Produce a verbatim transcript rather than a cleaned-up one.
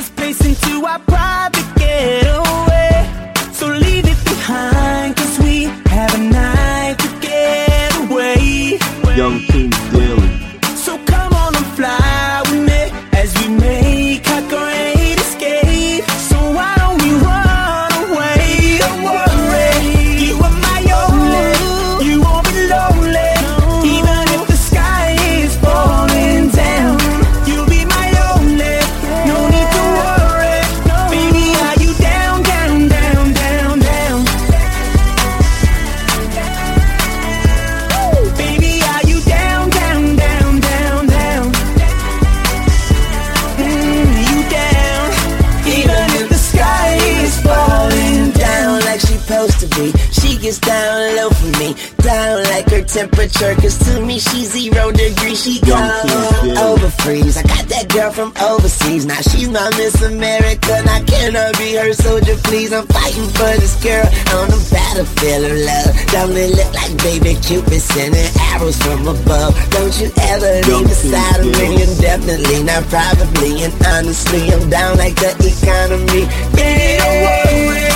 this place into our private getaway. So leave it behind, cause we have a night to get away. Young King Daily. So come on and fly with me as we make our great escape. So why don't we run away? Don't worry, you are my only. You won't be lonely, even if the sky is falling down. You'll be my only, no need to worry. Baby, are you down, down, down, down, down? Baby, are you down, down, down, down, down? Mm, you down, even if the sky is falling down like she supposed to be. She gets down low for me, down like her temperature, cause to me she's zero degrees. She gone over freeze. I got that girl from overseas, now she's my Miss America. Now can I be her soldier, please? I'm fighting for this girl on the battlefield of love. Don't it look like baby Cupid sending arrows from above? Don't you ever leave the side of me, indefinitely, not probably, and honestly, I'm down like the economy. Baby, don't worry.